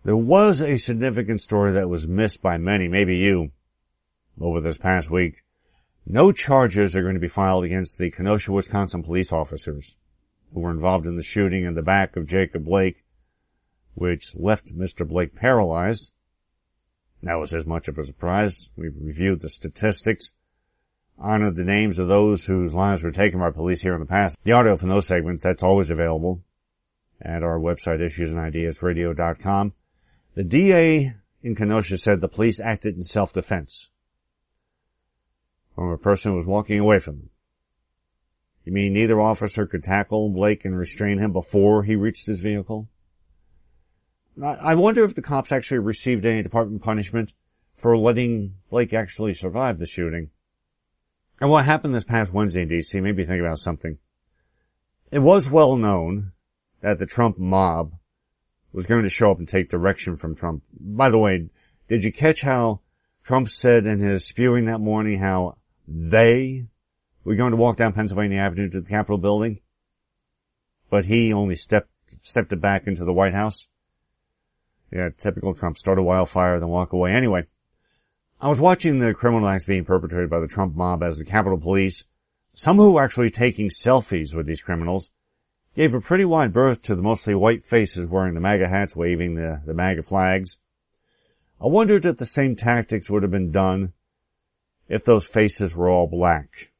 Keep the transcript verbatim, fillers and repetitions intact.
There was a significant story that was missed by many, maybe you, over this past week. No charges are going to be filed against the Kenosha, Wisconsin police officers who were involved in the shooting in the back of Jacob Blake, which left Mister Blake paralyzed. That was as much of a surprise. We've reviewed the statistics, honored the names of those whose lives were taken by police here in the past. The audio from those segments, that's always available at our website, issues and ideas radio dot com. The D A in Kenosha said the police acted in self-defense from a person who was walking away from them. You mean neither officer could tackle Blake and restrain him before he reached his vehicle? I wonder if the cops actually received any department punishment for letting Blake actually survive the shooting. And what happened this past Wednesday in D C made me think about something. It was well known that the Trump mob was going to show up and take direction from Trump. By the way, did you catch how Trump said in his spewing that morning how they were going to walk down Pennsylvania Avenue to the Capitol building, but he only stepped stepped it back into the White House? Yeah, typical Trump. Start a wildfire, then walk away. Anyway, I was watching the criminal acts being perpetrated by the Trump mob as the Capitol Police, some who were actually taking selfies with these criminals, gave a pretty wide berth to the mostly white faces wearing the MAGA hats, waving the, the MAGA flags. I wondered if the same tactics would have been done if those faces were all black.